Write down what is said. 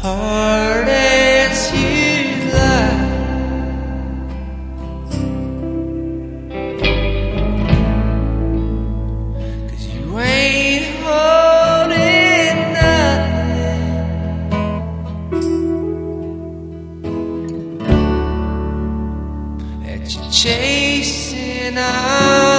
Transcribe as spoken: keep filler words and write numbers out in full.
hard as you lie. Cause you ain't holding nothing that you're chasing out.